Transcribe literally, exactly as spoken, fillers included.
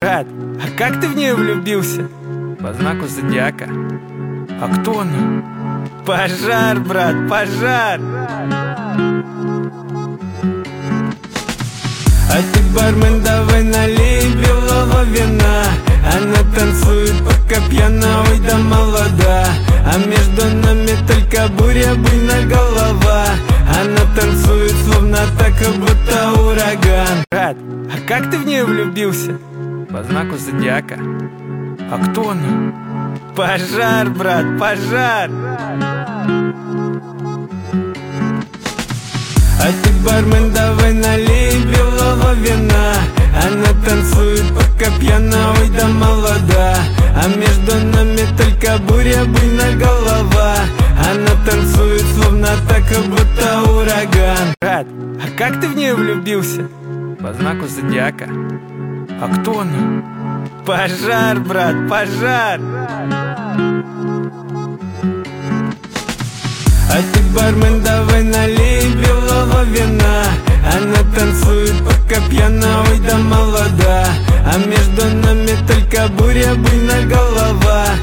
Брат, а как ты в нее влюбился? По знаку зодиака. А кто она? Пожар, брат, пожар! А ты, бармен, давай налей белого вина. Она танцует, пока пьяна, ой да молода. А между нами только буря, буйная голова. Она танцует, словно так, как будто ураган. Брат, а как ты в нее влюбился? По знаку зодиака. А кто она? Пожар, брат, пожар! А ты, бармен, давай налей белого вина. Она танцует, пока пьяна, ой да молода. А между нами только буря, буйная голова. Она танцует, словно так, как будто ураган. Брат, а как ты в нее влюбился? По знаку зодиака. А кто она? Пожар, брат, пожар! А ты, бармен, давай налей белого вина. Она танцует, пока пьяна, ой да молода. А между нами только буря, буйная голова.